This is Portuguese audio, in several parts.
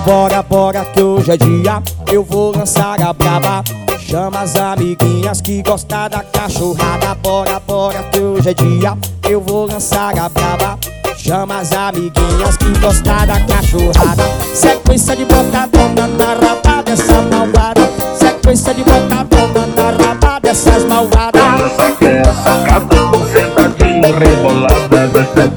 Bora, bora que hoje é dia, eu vou lançar a braba. Chama as amiguinhas que gostam da cachorrada. Bora, bora que hoje é dia, eu vou lançar a braba. Chama as amiguinhas que gostam da cachorrada. Sequência de botadona na raba dessa malvada. Sequência de botadona na raba dessas malvadas. Ela só quer sacadão, sentadinho, rebolada. Você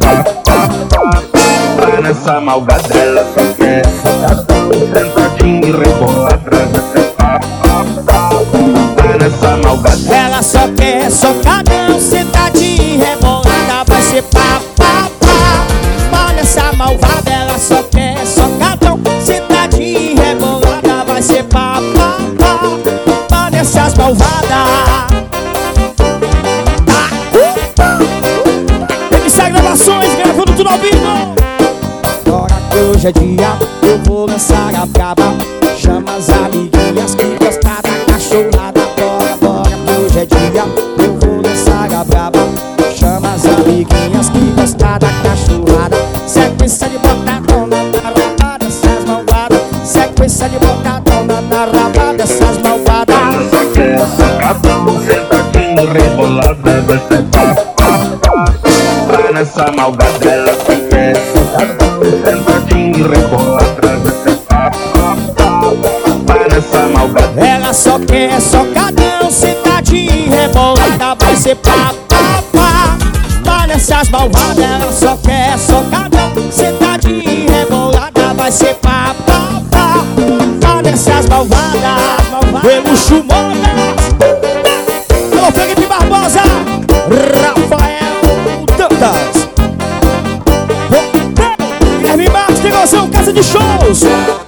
vai nessa malvada. Ela só quer sacadão, sentadinho, rebolada. Você vai nessa malvada. Ela só quer socadão, sentadinho, rebolada. Vai ser pá, pá, pá. Olha essa malvada. Ela só quer socadão, sentadinho, rebolada. Vai ser pá, pá, pá. Olha essas malvadas. MC Gravações, gravando tudo ao vivo. Bora que hoje é dia, eu vou lançar a braba. Chama as amiguinhas que gostam da cachorrada. Bora, bora que hoje é dia, eu vou lançar a braba. Chama as amiguinhas que gostam da cachorrada. Sequência de botadona na raba dessas malvadas. Sequência de botadona na raba dessas malvadas. Ela só quer sacadão, sentadinho, rebolada. Você vai nessa malvada. Ela só quer sacadão, sentadinho, rebolada. Você vai nessa malvada. Ela só quer socadão, sentadinho, rebolada. Vai ser pá, pá, pá. Olha essas malvadas. Ela só quer socadão, sentadinho, rebolada. Vai ser pá, pá, pá. Olha essas malvadas. Pelucho Modas. Alô, Felipe Barbosa. Rafael Dantas. Guilherme Marques, Negocião, Casa de Shows.